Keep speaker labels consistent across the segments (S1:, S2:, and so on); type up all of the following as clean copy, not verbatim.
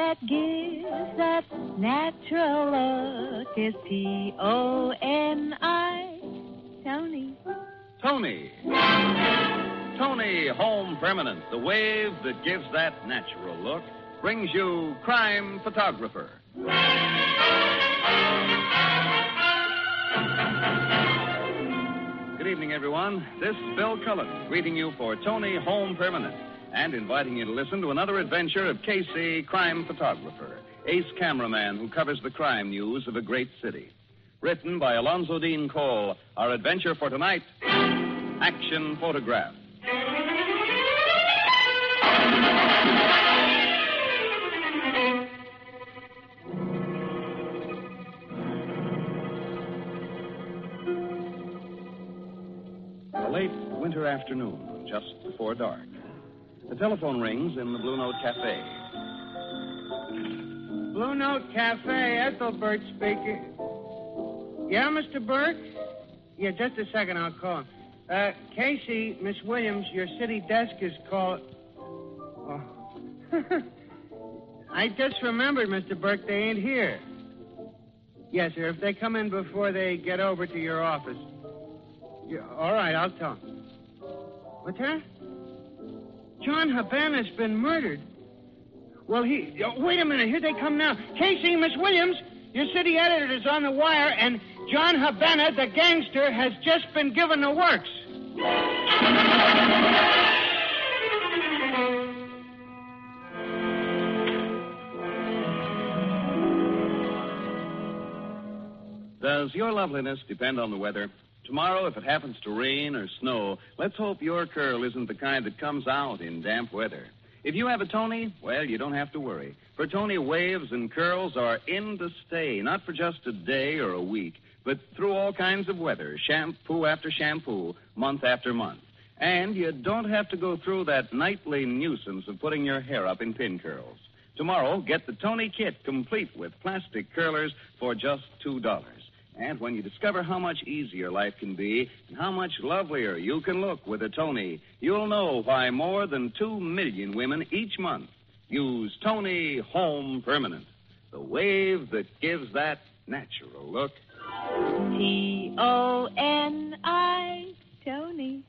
S1: that gives that natural look is T-O-N-I. Tony.
S2: Tony. Tony Home Permanent, the wave that gives that natural look, brings you Crime Photographer. Good evening, everyone. This is Bill Cullen, greeting you for Tony Home Permanent and inviting you to listen to another adventure of Casey, Crime Photographer, ace cameraman who covers the crime news of a great city. Written by Alonzo Dean Cole, our adventure for tonight, Action Photograph. A late winter afternoon, just before dark. The telephone rings in the Blue Note Cafe.
S3: Blue Note Cafe, Ethelbert speaking. Yeah, Mr. Burke? Yeah, just a second, I'll call. Casey, Miss Williams, your city desk is called... Oh. I just remembered, Mr. Burke, they ain't here. Yes, sir, if they come in before they get over to your office. Yeah, all right, I'll tell them. What's that? John Habana's been murdered. Well, wait a minute, here they come now. Casey, Miss Williams, your city editor is on the wire, and John Habana, the gangster, has just been given the works.
S2: Does your loveliness depend on the weather? Tomorrow, if it happens to rain or snow, let's hope your curl isn't the kind that comes out in damp weather. If you have a Tony, well, you don't have to worry. For Tony, waves and curls are in to stay, not for just a day or a week, but through all kinds of weather, shampoo after shampoo, month after month. And you don't have to go through that nightly nuisance of putting your hair up in pin curls. Tomorrow, get the Tony Kit complete with plastic curlers for just $2. And when you discover how much easier life can be and how much lovelier you can look with a Tony, you'll know why more than 2 million women each month use Tony Home Permanent, the wave that gives that natural look.
S1: T-O-N-I, Tony.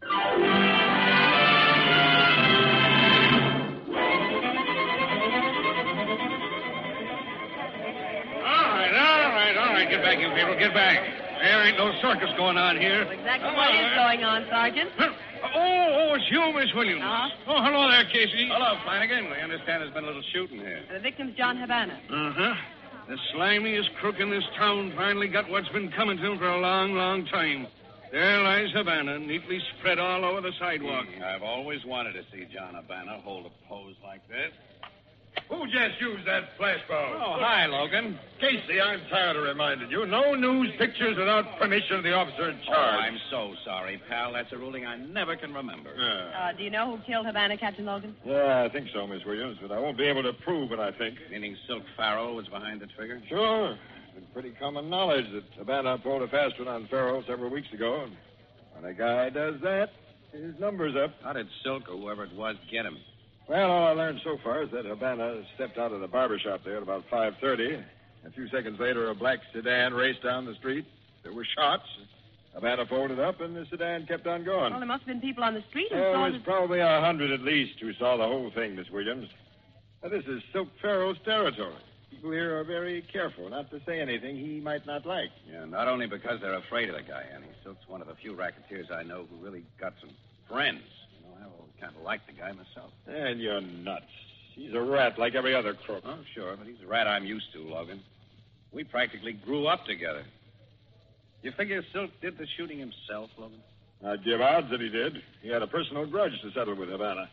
S4: All right, get back, you people, get back. There ain't no circus going on here.
S5: Exactly what is going on, Sergeant?
S4: Oh, it's you, Miss Williams.
S5: Uh-huh.
S4: Oh, hello there, Casey.
S2: Hello, Flanagan. We understand there's been a little shooting here.
S5: The victim's John Habana.
S4: Uh-huh. The slimiest crook in this town finally got what's been coming to him for a long, long time. There lies Habana, neatly spread all over the sidewalk.
S6: I've always wanted to see John Habana hold a pose like this.
S7: Who just used that flash bulb?
S6: Oh, hi, Logan.
S7: Casey, I'm tired of reminding you. No news pictures without permission of the officer in
S6: Oh,
S7: charge.
S6: I'm so sorry, pal. That's a ruling I never can remember.
S5: Do you know who killed Habana, Captain Logan?
S7: Yeah, I think so, Miss Williams, but I won't be able to prove it, I think.
S6: Meaning Silk Farrell was behind the trigger?
S7: Sure. It's been pretty common knowledge that Havana pulled a fast one on Farrell several weeks ago. And when a guy does that, his number's up.
S6: How did Silk or whoever it was get him?
S7: Well, all I learned so far is that Havana stepped out of the barber shop there at about 5:30. A few seconds later, a black sedan raced down the street. There were shots. Havana folded up, and the sedan kept on going.
S5: Well, there must have been people on the street who
S7: There
S5: saw
S7: was probably 100 at least who saw the whole thing, Miss Williams. Now, this is Silk Farrell's territory. People here are very careful not to say anything he might not like.
S6: Yeah, not only because they're afraid of the guy, Annie. Silk's one of the few racketeers I know who really got some friends. You know, I always kind of liked the guy myself.
S7: And you're nuts. He's a rat like every other crook.
S6: Oh, sure, but he's a rat I'm used to, Logan. We practically grew up together. You figure Silk did the shooting himself, Logan?
S7: I'd give odds that he did. He had a personal grudge to settle with Havana.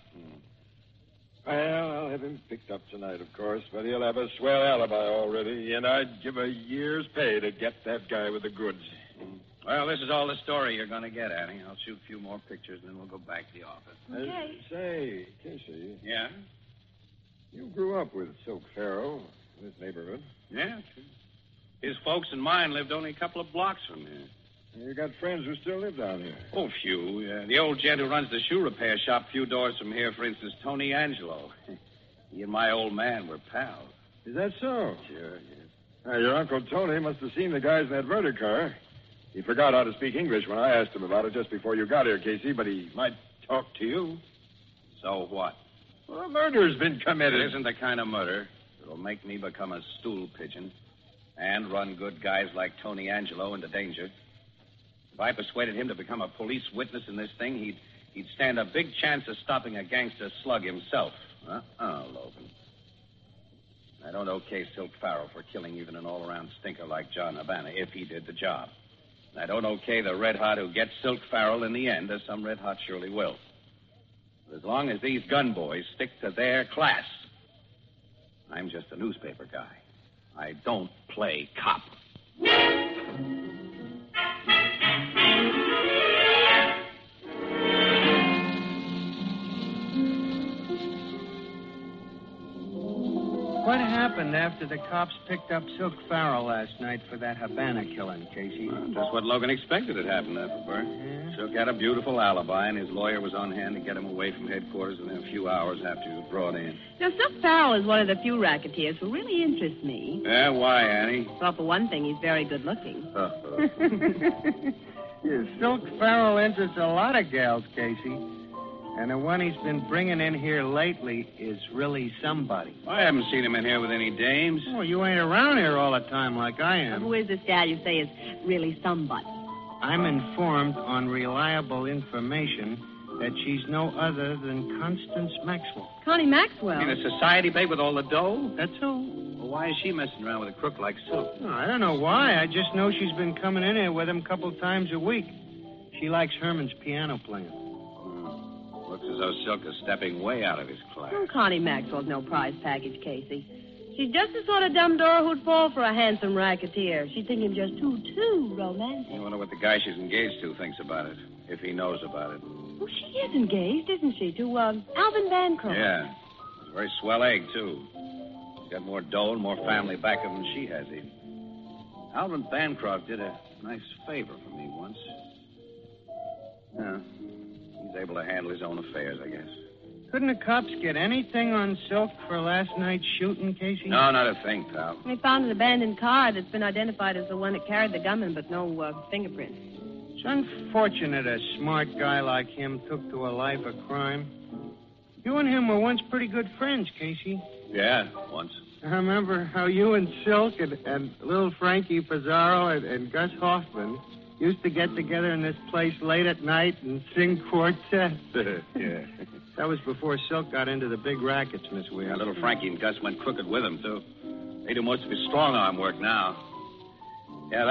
S7: Well, I'll have him picked up tonight, of course, but he'll have a swell alibi already, and I'd give a year's pay to get that guy with the goods.
S6: Well, this is all the story you're going to get, Annie. I'll shoot a few more pictures, and then we'll go back to the office.
S5: Okay.
S7: Say, Casey,
S6: Yeah?
S7: you grew up with Silk Farrell in this neighborhood.
S6: Yeah, true. His folks and mine lived only a couple of blocks from here.
S7: And you got friends who still live down here.
S6: Oh, few. The old gent who runs the shoe repair shop a few doors from here, for instance, Tony Angelo. He and my old man were pals.
S7: Is that so?
S6: Sure, yes.
S7: Your Uncle Tony must have seen the guys in that murder car. He forgot how to speak English when I asked him about it just before you got here, Casey, but he might talk to you.
S6: So what?
S7: Well, a murder's been committed.
S6: It isn't the kind of murder that'll make me become a stool pigeon and run good guys like Tony Angelo into danger. If I persuaded him to become a police witness in this thing, he'd stand a big chance of stopping a gangster slug himself. Logan. I don't okay Silk Farrell for killing even an all-around stinker like John Havana if he did the job. And I don't okay the red hot who gets Silk Farrell in the end, as some red hot surely will. But as long as these gun boys stick to their class, I'm just a newspaper guy. I don't play cop.
S3: What happened after the cops picked up Silk Farrell last night for that Havana killing, Casey?
S6: Well, just what Logan expected had happened, Ethelbert.
S3: Yeah?
S6: Silk had a beautiful alibi, and his lawyer was on hand to get him away from headquarters within a few hours after he was brought in.
S5: Now, Silk Farrell is one of the few racketeers who really interests me.
S6: Yeah, why, Annie?
S5: Well, for one thing, he's very good looking.
S3: Yeah, Silk Farrell interests a lot of gals, Casey. And the one he's been bringing in here lately is really somebody.
S6: I haven't seen him in here with any dames.
S3: Well, you ain't around here all the time like I am.
S5: Who is this gal you say is really somebody?
S3: I'm informed on reliable information that she's no other than Constance Maxwell.
S5: Connie Maxwell.
S6: You mean a society babe with all the dough?
S3: That's who.
S6: Well, why is she messing around with a crook like Silk?
S3: Oh, I don't know why. I just know she's been coming in here with him a couple times a week. She likes Herman's piano playing.
S6: Looks as though Silk is stepping way out of his class.
S5: Oh, Connie Maxwell's no prize package, Casey. She's just the sort of dumb door who'd fall for a handsome racketeer. She'd think him just too romantic.
S6: I wonder what the guy she's engaged to thinks about it, if he knows about it.
S5: Oh, she is engaged, isn't she, to Alvin Bancroft?
S6: Yeah. He's a very swell egg, too. He's got more dough and more family back of him than she has, even. Alvin Bancroft did a nice favor for me once. Yeah. He's able to handle his own affairs, I guess.
S3: Couldn't the cops get anything on Silk for last night's shooting, Casey?
S6: No, not a thing, pal.
S5: They found an abandoned car that's been identified as the one that carried the gunman, but no fingerprints.
S3: It's unfortunate a smart guy like him took to a life of crime. You and him were once pretty good friends, Casey.
S6: Yeah, once.
S3: I remember how you and Silk and little Frankie Pizarro and Gus Hoffman used to get together in this place late at night and sing quartet.
S6: Yeah.
S3: That was before Silk got into the big rackets, Miss
S6: Yeah,
S3: Williams.
S6: little Frankie and Gus went crooked with him, too. They do most of his strong-arm work now. Yeah,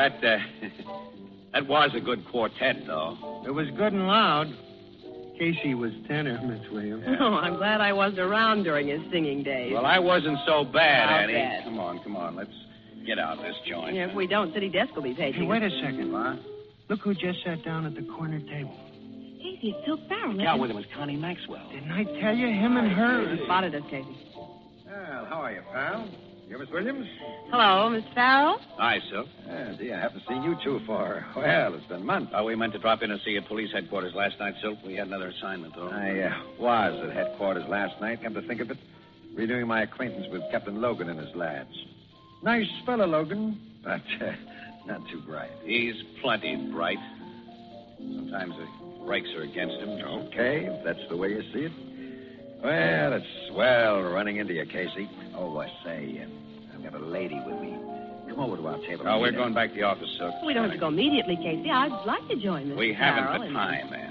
S6: that was a good quartet, though.
S3: It was good and loud. Casey was tenor, Miss Williams.
S5: Oh, I'm glad I wasn't around during his singing days.
S6: Well, I wasn't so bad,
S5: How
S6: Annie.
S5: bad?
S6: Come on. Let's get out of this joint.
S5: Yeah, if we don't, City Desk will be paging.
S3: Hey, wait a second.
S6: What?
S3: Look who just sat down at the corner table.
S5: Casey, it's Silk Farrell.
S6: The gal with him was Connie Maxwell.
S3: Didn't I tell you? Him and her.
S5: You spotted us, Casey.
S7: Well, how are you, pal? You, Miss Williams?
S5: Hello, Miss Farrell.
S6: Hi, Silk.
S7: Gee, I haven't seen you two for, well, it's been months.
S6: We meant to drop in and see you at police headquarters last night, Silk. We had another assignment, though.
S7: I was at headquarters last night, come to think of it. Renewing my acquaintance with Captain Logan and his lads. Nice fellow, Logan, but not too bright.
S6: He's plenty bright. Sometimes the brakes are against him.
S7: Okay, if that's the way you see it. Well, it's swell running into you, Casey. Oh, I say, I've got a lady with me. Come over to our table.
S6: Oh, we're going back to the office, Silk.
S5: We don't have to go immediately, Casey. I'd like to join Miss
S6: We
S5: Farrell.
S6: haven't the time, man.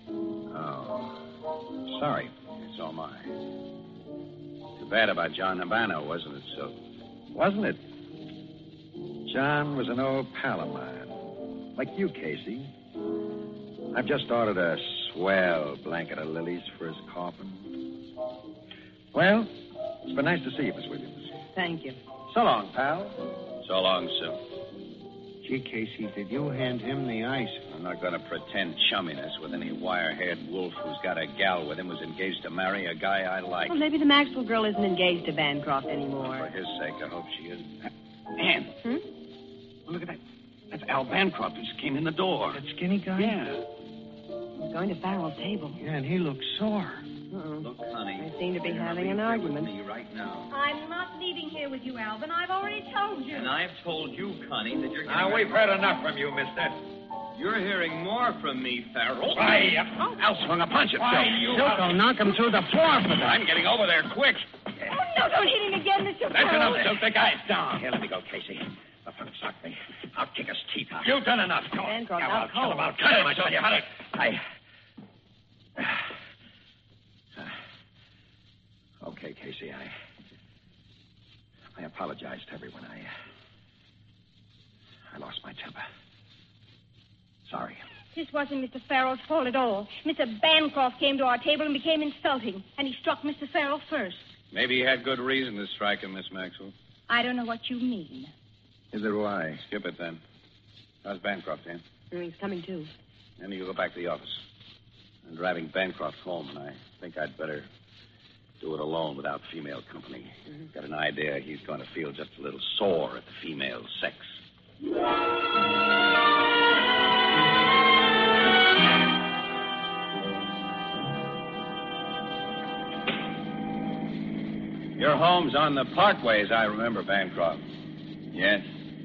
S7: Oh, sorry.
S6: So am I. Too bad about John Havana, wasn't it, Silk?
S7: Wasn't it? John was an old pal of mine. Like you, Casey. I've just ordered a swell blanket of lilies for his coffin. Well, it's been nice to see you, Miss Williams.
S5: Thank you.
S7: So long, pal.
S6: So long, Silk.
S3: Gee, Casey, did you hand him the ice?
S6: I'm not going to pretend chumminess with any wire-haired wolf who's got a gal with him who's engaged to marry a guy I like.
S5: Well, maybe the Maxwell girl isn't engaged to Bancroft
S6: For
S5: anymore.
S6: his sake, I hope she is. Ann, look at that. That's Al Bancroft who just came in the door.
S3: That skinny guy?
S6: Yeah.
S5: He's going to Farrell's table.
S3: Yeah, and he looks sore.
S6: Look, honey.
S5: They seem to be
S6: you're
S5: having
S6: leaving
S5: an
S6: here with
S5: argument.
S6: me right now.
S1: I'm not leaving here with you, Alvin. I've already told you.
S6: And I've told you, Connie, that you're getting...
S7: Now, we've heard enough from you, mister.
S6: You're hearing more from me, Farrell.
S7: Why,
S6: Al swung a punch at Phil.
S3: Silk, I'll knock him through the floor for that.
S6: I'm getting over there quick.
S1: Oh, no, don't hit him again, Mr.
S6: That's
S1: Farrell.
S6: enough, Silk. The guy's down. Here, let me go, Casey. The punk socked me. I'll kick his teeth out.
S7: You've done enough. Go on.
S5: Bancroft,
S7: Now,
S5: now
S7: I'll kill him.
S5: cold.
S7: I'll cut him. I tell you. Cut it.
S6: Okay, Casey, I apologize to everyone. I lost my temper. Sorry.
S1: This wasn't Mr. Farrell's fault at all. Mr. Bancroft came to our table and became insulting, and he struck Mr. Farrell first.
S2: Maybe he had good reason to strike him, Miss Maxwell.
S1: I don't know what you mean.
S2: Neither do I. Skip it, then. How's Bancroft, Dan?
S5: He's coming, too.
S2: And you go back to the office. I'm driving Bancroft home, and I think I'd better do it alone without female company. Got an idea he's going to feel just a little sore at the female sex. Your home's on the Parkway, as I remember, Bancroft.
S6: Yes.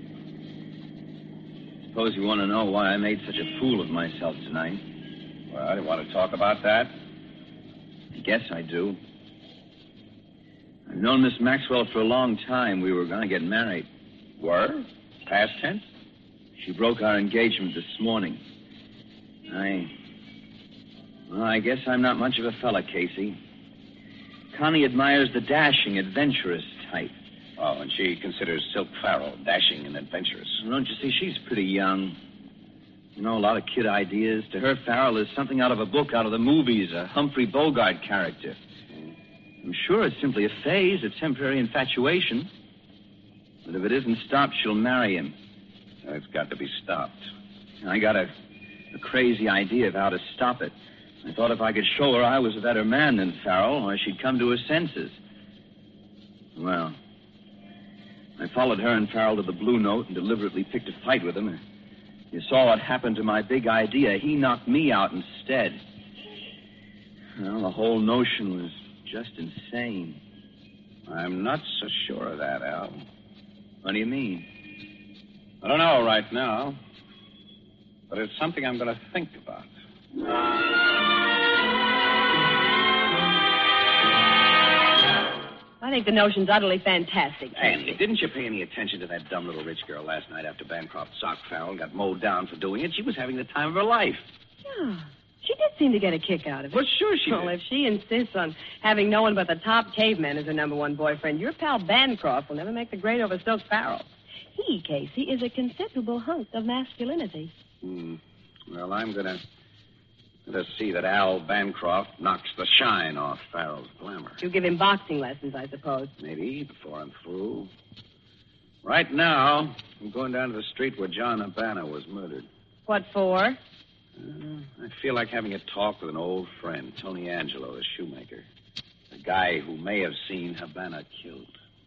S6: Suppose you want to know why I made such a fool of myself tonight.
S2: Well, you want to talk about that?
S6: I guess I do. I've known Miss Maxwell for a long time. We were going to get married.
S2: Were? Past tense?
S6: She broke our engagement this morning. I guess I'm not much of a fella, Casey. Connie admires the dashing, adventurous type.
S2: Oh, and she considers Silk Farrell dashing and adventurous.
S6: Well, don't you see, she's pretty young. You know, a lot of kid ideas. To her, Farrell is something out of a book, out of the movies, a Humphrey Bogart character. I'm sure it's simply a phase, a temporary infatuation. But if it isn't stopped, she'll marry him.
S2: It's got to be stopped.
S6: I got a crazy idea of how to stop it. I thought if I could show her I was a better man than Farrell, or she'd come to her senses. Well, I followed her and Farrell to the Blue Note and deliberately picked a fight with him. You saw what happened to my big idea. He knocked me out instead. Well, the whole notion was just insane.
S2: I'm not so sure of that, Al.
S6: What do you mean?
S2: I don't know right now. But it's something I'm going to think about.
S5: I think the notion's utterly fantastic.
S2: Andy, didn't you pay any attention to that dumb little rich girl last night after Bancroft socked Farrell and got mowed down for doing it? She was having the time of her life.
S5: Yeah. She did seem to get a kick out of it.
S2: Well, sure she
S5: Well,
S2: did.
S5: if she insists on having no one but the top caveman as her number one boyfriend, your pal Bancroft will never make the grade over Silk Farrell. He, Casey, is a considerable hunk of masculinity.
S2: Well, I'm going to see that Al Bancroft knocks the shine off Farrell's glamour.
S5: You give him boxing lessons, I suppose.
S2: Maybe before I'm through. Right now, I'm going down to the street where John Habana was murdered.
S5: What for?
S2: I feel like having a talk with an old friend, Tony Angelo, the shoemaker. The guy who may have seen Habana killed.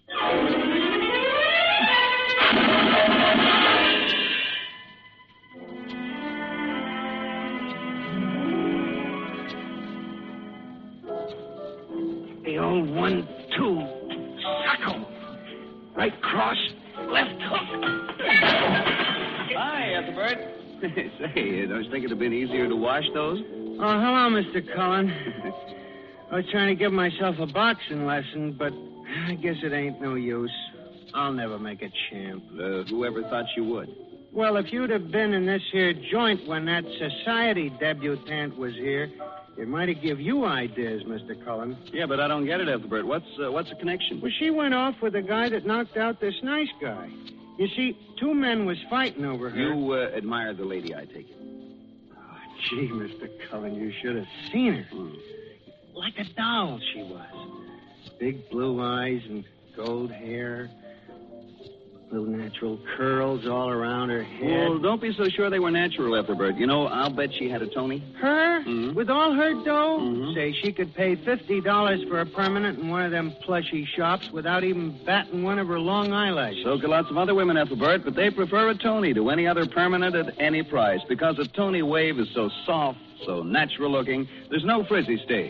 S3: The old 1-2. Suckle. Right cross, left hook.
S2: Hi, Ethelbert. Say, don't you think it'd have been easier to wash those?
S3: Oh, hello, Mr. Cullen. I was trying to give myself a boxing lesson, but I guess it ain't no use. I'll never make a champ.
S2: Whoever thought you would?
S3: Well, if you'd have been in this here joint when that society debutante was here, it might have give you ideas, Mr. Cullen.
S2: Yeah, but I don't get it, Ethelbert. What's the connection?
S3: Well, she went off with the guy that knocked out this nice guy. You see, two men was fighting over her.
S2: You admired the lady, I take it.
S3: Oh, gee, Mr. Cullen, you should have seen her. Like a doll she was. Big blue eyes and gold hair. Little natural curls all around her head.
S2: Well, don't be so sure they were natural, Ethelbert. You know, I'll bet she had a Tony.
S3: Her?
S2: Mhm.
S3: With all her dough?
S2: Mhm.
S3: Say, she could pay $50 for a permanent in one of them plushy shops without even batting one of her long eyelashes.
S2: So could lots of other women, Ethelbert, but they prefer a Tony to any other permanent at any price because a Tony wave is so soft, so natural looking, there's no frizzy stage.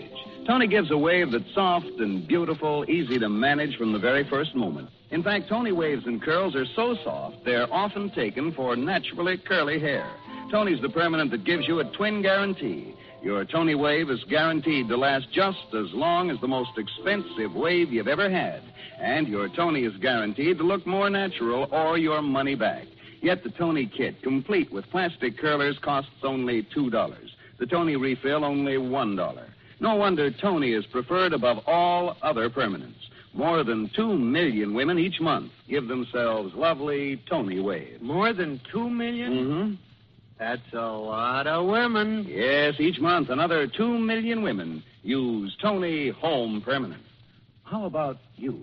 S2: Tony gives a wave that's soft and beautiful, easy to manage from the very first moment. In fact, Tony waves and curls are so soft, they're often taken for naturally curly hair. Tony's the permanent that gives you a twin guarantee. Your Tony wave is guaranteed to last just as long as the most expensive wave you've ever had. And your Tony is guaranteed to look more natural or your money back. Yet the Tony kit, complete with plastic curlers, costs only $2. The Tony refill, only $1. No wonder Tony is preferred above all other permanents. More than 2 million women each month give themselves lovely Tony waves.
S3: More than 2 million?
S2: Mm-hmm.
S3: That's a lot of women.
S2: Yes, each month another 2 million women use Tony Home Permanent. How about you?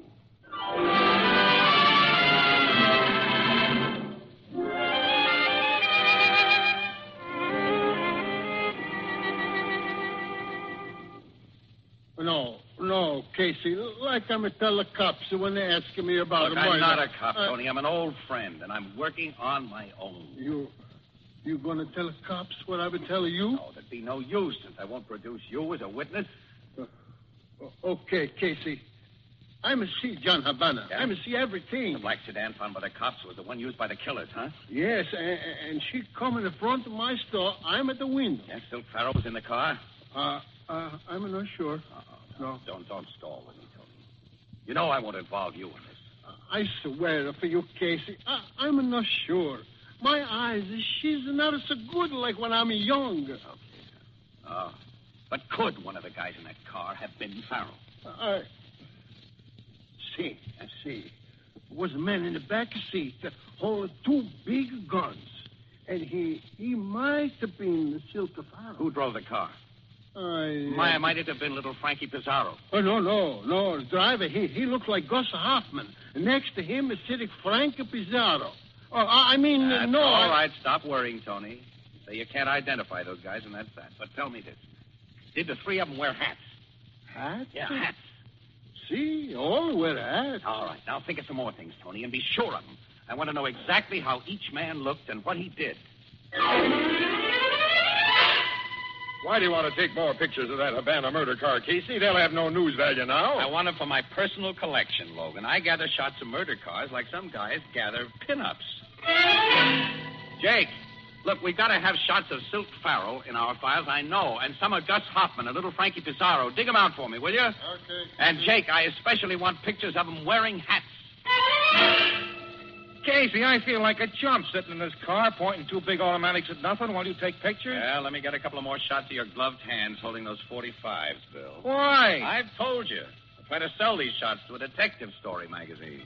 S8: No, Casey. Like I'm going to tell the cops when they ask me about
S6: Look,
S8: a
S6: I'm
S8: murder.
S6: not a cop, Tony. I'm an old friend, and I'm working on my own.
S8: You going to tell the cops what I've been telling you?
S6: No, there'd be no use since I won't produce you as a witness.
S8: Okay, Casey. I'm going to see John Havana.
S6: Yeah?
S8: I'm going to see everything.
S6: The black sedan found by the cops was the one used by the killers, huh?
S8: Yes, and she come in the front of my store. I'm at the window.
S6: Yes, Silk Farrow was in the car?
S8: I'm not sure. No.
S6: Don't stall with me, Tony. You know I won't involve you in this.
S8: I swear for you, Casey, I'm not sure. My eyes, she's not so good like when I'm young.
S6: Okay. Oh. But could one of the guys in that car have been Farrow?
S8: See. Was a man in the back seat holding 2 big guns. And he might have been the Silk Farrow.
S6: Who drove the car? Might it have been little Frankie Pizarro?
S8: Oh, no. The driver, he looked like Gus Hoffman. Next to him is sitting Frank Pizarro.
S6: That's
S8: no.
S6: All right, stop worrying, Tony. You say you can't identify those guys, and that's that. But tell me this. Did the 3 of them wear hats?
S8: Hats?
S6: Yeah, hats.
S8: See, all wear hats.
S6: All right, now think of some more things, Tony, and be sure of them. I want to know exactly how each man looked and what he did.
S7: Why do you want to take more pictures of that Havana murder car, Casey? They'll have no news value now.
S6: I want them for my personal collection, Logan. I gather shots of murder cars like some guys gather pinups. Jake, look, we've got to have shots of Silk Farrow in our files, I know, and some of Gus Hoffman and little Frankie Pizarro. Dig them out for me, will you?
S8: Okay.
S6: And, Jake, I especially want pictures of them wearing hats.
S4: Casey, I feel like a chump sitting in this car pointing 2 big automatics at nothing while you take pictures.
S6: Yeah, let me get a couple of more shots of your gloved hands holding those 45s, Bill.
S4: Why?
S6: I've told you. I try to sell these shots to a detective story magazine.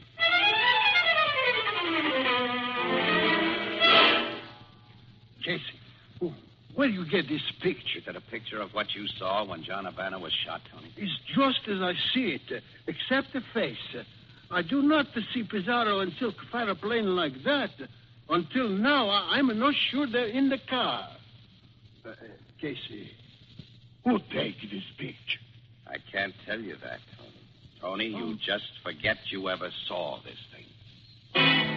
S8: Casey, where do you get this picture?
S6: Is that a picture of what you saw when John Havana was shot, Tony?
S8: It's just as I see it, except the face. I do not see Pizarro and Silk Farrow playing like that. Until now, I'm not sure they're in the car. Casey, who take this picture?
S6: I can't tell you that, Tony. Tony, you just forget you ever saw this thing.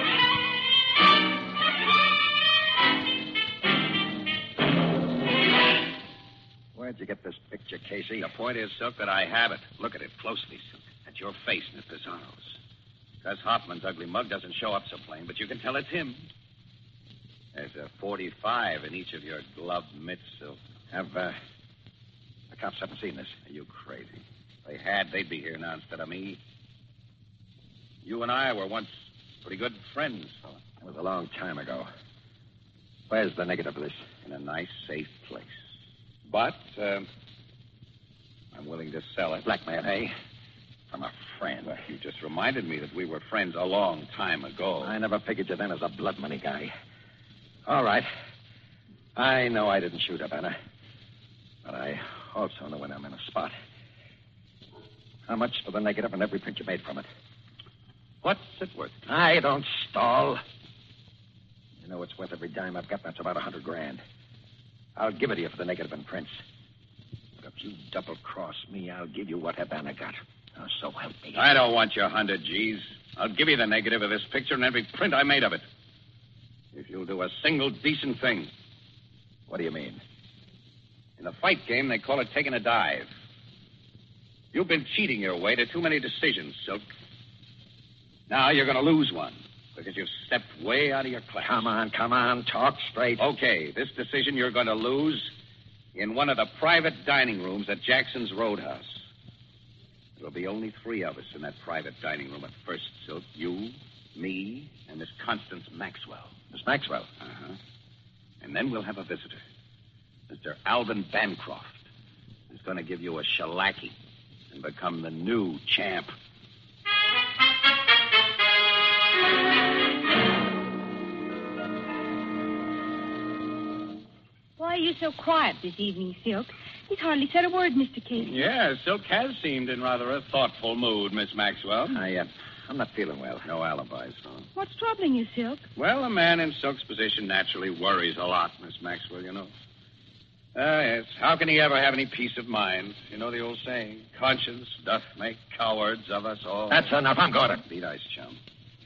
S9: Where'd you get this picture, Casey?
S6: The point is, Silk, that I have it. Look at it closely, Silk. At your face and at Pizarro's. Gus Hoffman's ugly mug doesn't show up so plain, but you can tell it's him. There's a 45 in each of your gloved mitts, Silk.
S9: The cops haven't seen this.
S6: Are you crazy? If they had, they'd be here now instead of me. You and I were once pretty good friends, fella.
S9: It was a long time ago. Where's the negative of this?
S6: In a nice, safe place. But, I'm willing to sell it.
S9: Blackmail, eh?
S6: From a friend. Well, you just reminded me that we were friends a long time ago.
S9: I never figured you then as a blood money guy. All right. I know I didn't shoot Havana. But I also know when I'm in a spot. How much for the negative and every print you made from it?
S6: What's it worth?
S9: I don't stall. You know it's worth every dime I've got. That's about $100,000. I'll give it to you for the negative and prints. But if you double-cross me, I'll give you what Havana got. Oh, so help me.
S6: I don't want your 100 G's. I'll give you the negative of this picture and every print I made of it. If you'll do a single decent thing.
S9: What do you mean?
S6: In the fight game, they call it taking a dive. You've been cheating your way to too many decisions, Silk. Now you're going to lose one because you've stepped way out of your class.
S9: Come on. Talk straight.
S6: Okay, this decision you're going to lose in one of the private dining rooms at Jackson's Roadhouse. There'll be only 3 of us in that private dining room at first, Silk. You, me, and Miss Constance Maxwell.
S9: Miss Maxwell?
S6: Uh-huh. And then we'll have a visitor, Mr. Alvin Bancroft, who's going to give you a shellacking and become the new champ.
S1: Why are you so quiet this evening, Silk? He's hardly said a word, Mr. Casey.
S2: Yeah, Silk has seemed in rather a thoughtful mood, Miss Maxwell.
S9: I'm not feeling well.
S6: No alibis, huh?
S1: What's troubling you, Silk?
S2: Well, a man in Silk's position naturally worries a lot, Miss Maxwell, you know. Yes. How can he ever have any peace of mind? You know the old saying, conscience doth make cowards of us all.
S9: That's enough. I'm going to.
S6: Be nice, chum.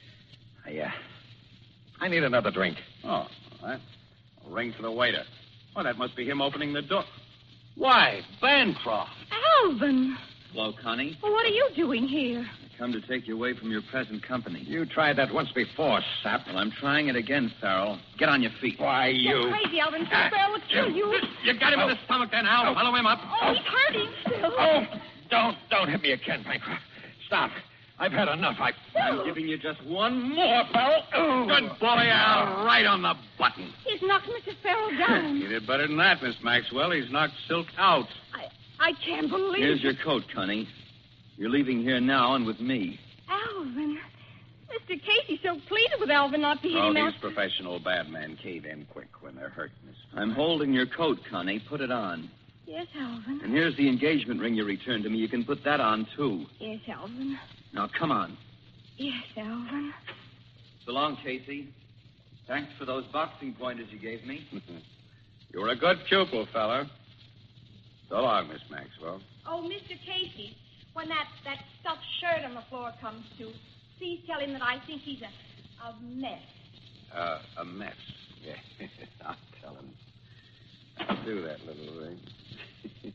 S9: I need another drink.
S2: Oh, all right. I'll ring for the waiter. Oh, that must be him opening the door. Why, Bancroft.
S1: Alvin!
S10: Hello, Connie.
S1: Well, what are you doing here?
S10: I come to take you away from your present company.
S9: You tried that once before, sap.
S10: Well, I'm trying it again, Farrell. Get on your feet.
S9: Why,
S1: You're crazy, Alvin. Farrell will kill you.
S2: You got him in the stomach there now. Follow him up.
S1: Oh, he's hurting still.
S9: Oh, don't hit me again, Bancroft. Stop. I've had enough.
S2: I'm giving you just one more, Farrell. Good boy, Al. Right on the button.
S1: He's knocked Mr. Farrell down.
S2: You did better than that, Miss Maxwell. He's knocked Silk out.
S1: I can't believe
S10: Here's your coat, Connie. You're leaving here now and with me.
S1: Alvin. Mr. Casey's so pleaded with Alvin not to hit him out.
S6: These professional bad men cave in quick when they're hurt, Miss.
S10: I'm holding your coat, Connie. Put it on.
S1: Yes, Alvin.
S10: And here's the engagement ring you returned to me. You can put that on, too.
S1: Yes, Alvin.
S10: Now, come on.
S1: Yes, Alvin.
S10: So long, Casey. Thanks for those boxing pointers you gave me.
S2: You were a good pupil, fella. So long, Miss Maxwell.
S1: Oh, Mr. Casey, when that stuffed shirt on the floor comes to, please tell him that I think he's a mess.
S6: A mess. Yeah, I'll tell him. I'll do that, little thing.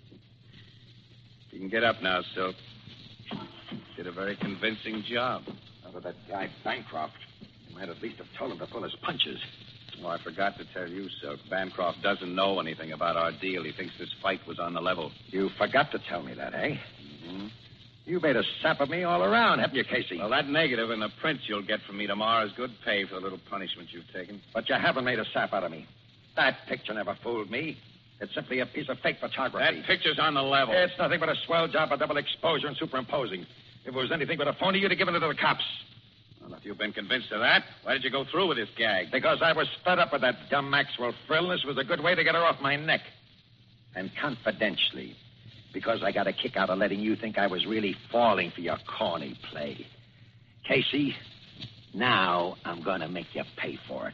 S2: You can get up now, Silk. Did a very convincing job.
S9: How about that guy Bancroft? You might at least have told him to pull his punches.
S6: Oh, I forgot to tell you, Silk. Bancroft doesn't know anything about our deal. He thinks this fight was on the level.
S9: You forgot to tell me that, eh?
S6: Mm-hmm.
S9: You made a sap of me all around, haven't you, Casey?
S2: Well, that negative in the prints you'll get from me tomorrow is good pay for the little punishment you've taken.
S9: But you haven't made a sap out of me. That picture never fooled me. It's simply a piece of fake photography.
S2: That picture's on the level.
S9: It's nothing but a swell job of double exposure and superimposing. If it was anything but a phony, you'd have given it to the cops.
S2: Well, if you've been convinced of that, why did you go through with this gag?
S9: Because I was fed up with that dumb Maxwell frill. This was a good way to get her off my neck. And confidentially, because I got a kick out of letting you think I was really falling for your corny play. Casey, now I'm going to make you pay for it.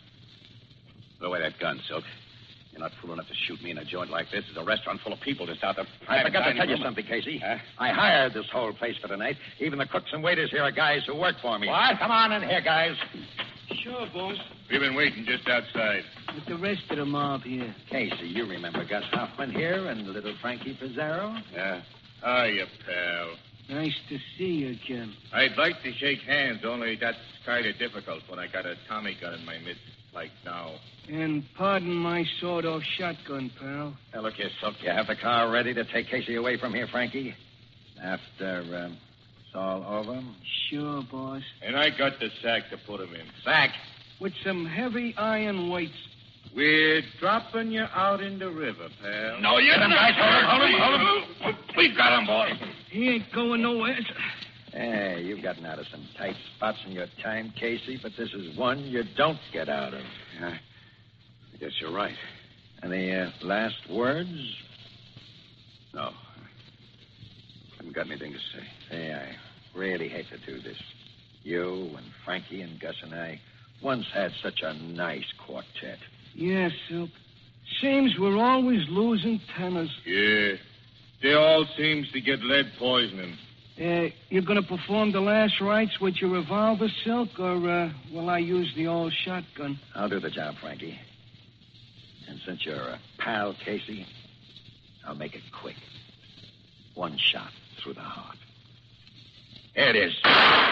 S6: Throw away that gun, Silk. You're not fool enough to shoot me in a joint like this. There's a restaurant full of people just out there.
S9: I forgot to tell you something, Casey.
S6: Huh?
S9: I hired this whole place for tonight. Even the cooks and waiters here are guys who work for me.
S2: What?
S9: Come on in here, guys.
S8: Sure, boss.
S4: We've been waiting just outside.
S8: With the rest of the mob here.
S9: Casey, you remember Gus Hoffman here and little Frankie Pizarro?
S4: Yeah. Hiya, pal.
S8: Nice to see you, Jim.
S4: I'd like to shake hands, only that's kind of difficult when I got a Tommy gun in my midst like now.
S8: And pardon my sawed-off shotgun, pal.
S9: Now, look here, Silk. You have the car ready to take Casey away from here, Frankie? After it's all over?
S8: Sure, boss.
S4: And I got the sack to put him in.
S2: Sack.
S8: With some heavy iron weights.
S4: We're dropping you out in the river, pal.
S2: No, you
S9: Get him, guys. Hold
S2: him. We've got him, boy.
S8: He ain't going nowhere.
S9: Hey, you've gotten out of some tight spots in your time, Casey, but this is one you don't get out of.
S6: Yeah, I guess you're right.
S9: Any last words?
S6: No. Haven't got anything to say.
S9: Hey, I really hate to do this. You and Frankie and Gus and I once had such a nice quartet.
S8: Yeah, Silk. Seems we're always losing tenors.
S4: Yeah. They all seems to get lead poisoning.
S8: You're going to perform the last rites with your revolver, Silk, or will I use the old shotgun?
S9: I'll do the job, Frankie. And since you're a pal, Casey, I'll make it quick. One shot. through the heart. Here it is.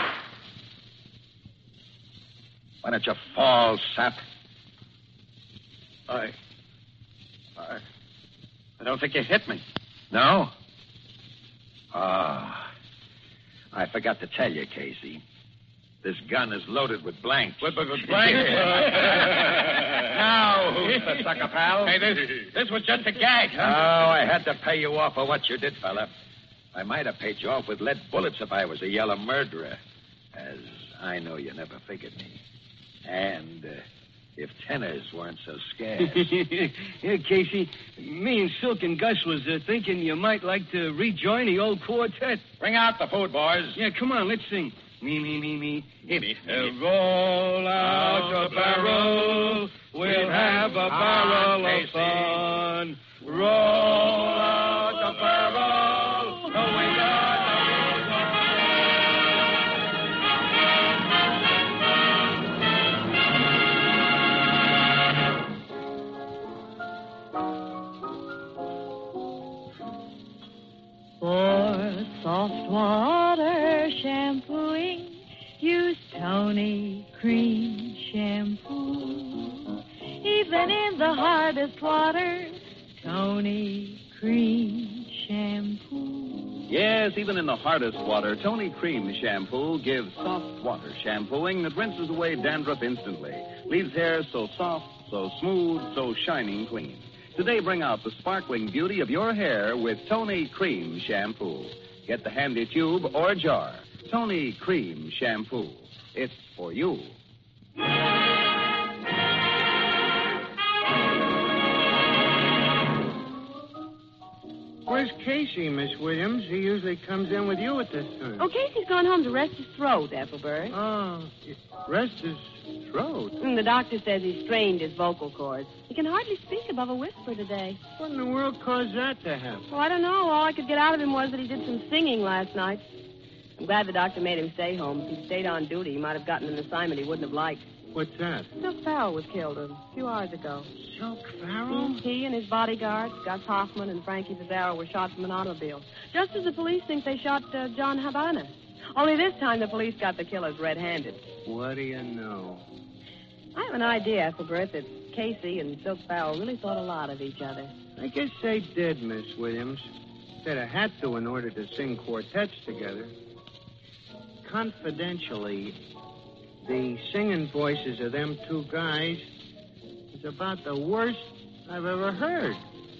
S9: Why don't you fall, sap?
S6: I don't think you hit me.
S9: No? Ah. I forgot to tell you, Casey. This gun is loaded with blanks.
S4: With blanks?
S9: Now, who's the sucker, pal?
S4: Hey, this was just a gag, huh?
S9: Oh, I had to pay you off for what you did, fella. I might have paid you off with lead bullets if I was a yellow murderer, as I know you never figured me. And if tenors weren't so scarce.
S8: Yeah, Casey, me and Silk and Gus was thinking you might like to rejoin the old quartet.
S9: Bring out the food, boys.
S8: Yeah, come on, let's sing. Me. Hit it.
S4: Roll out the barrel. We'll have a barrel of fun. Roll out the barrel. No, we got
S11: For soft water shampooing, use Tony Cream Shampoo. Even in the hardest water, Tony Cream Shampoo.
S2: Yes, even in the hardest water, Tony Cream Shampoo gives soft water shampooing that rinses away dandruff instantly. Leaves hair so soft, so smooth, so shining clean. Today, bring out the sparkling beauty of your hair with Tony Cream Shampoo. Get the handy tube or jar. Tony Cream Shampoo. It's for you.
S3: Where's Casey, Miss Williams? He usually comes in with you at this time.
S5: Oh, Casey's gone home to rest his throat, Ethelbert.
S3: Oh, rest his throat.
S5: The doctor says he strained his vocal cords. He can hardly speak above a whisper today.
S3: What in the world caused that to happen?
S5: Well, I don't know. All I could get out of him was that he did some singing last night. I'm glad the doctor made him stay home. If he'd stayed on duty, he might have gotten an assignment he wouldn't have liked.
S3: What's that?
S5: Silk Farrell was killed a few hours ago.
S3: Silk Farrell?
S5: He and his bodyguards, Gus Hoffman and Frankie Pizarro, were shot from an automobile. Just as the police think they shot John Havana. Only this time the police got the killers red-handed.
S3: What do you know?
S5: I have an idea, Ethelbert, that Casey and Silk Farrell really thought a lot of each other.
S3: I guess they did, Miss Williams. They'd have had to in order to sing quartets together. Confidentially, the singing voices of them two guys is about the worst I've ever heard.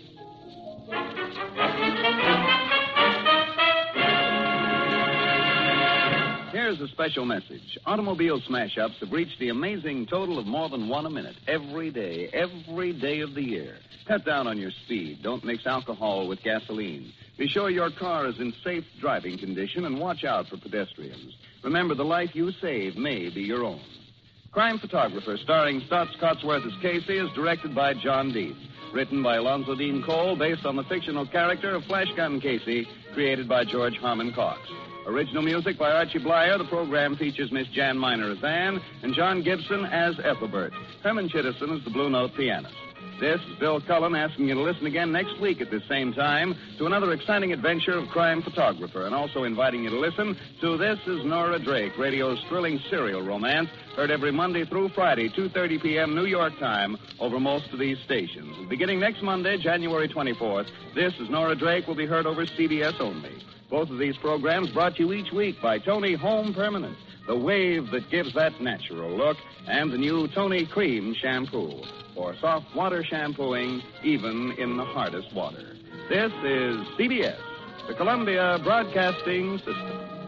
S2: Here's a special message. Automobile smash-ups have reached the amazing total of more than one a minute every day of the year. Cut down on your speed. Don't mix alcohol with gasoline. Be sure your car is in safe driving condition and watch out for pedestrians. Remember, the life you save may be your own. Crime Photographer, starring Stotts Cotsworth as Casey, is directed by John Deeth. Written by Alonzo Dean Cole, based on the fictional character of Flash Gun Casey, created by George Harmon Cox. Original music by Archie Blyer. The program features Miss Jan Miner as Anne and John Gibson as Ethelbert. Herman Chittison is the Blue Note pianist. This is Bill Cullen asking you to listen again next week at this same time to another exciting adventure of Crime Photographer, and also inviting you to listen to This Is Nora Drake, radio's thrilling serial romance, heard every Monday through Friday, 2:30 p.m. New York time, over most of these stations. And beginning next Monday, January 24th, This Is Nora Drake will be heard over CBS only. Both of these programs brought to you each week by Tony Home Permanent, the wave that gives that natural look, and the new Tony Cream Shampoo for soft water shampooing, even in the hardest water. This is CBS, the Columbia Broadcasting System.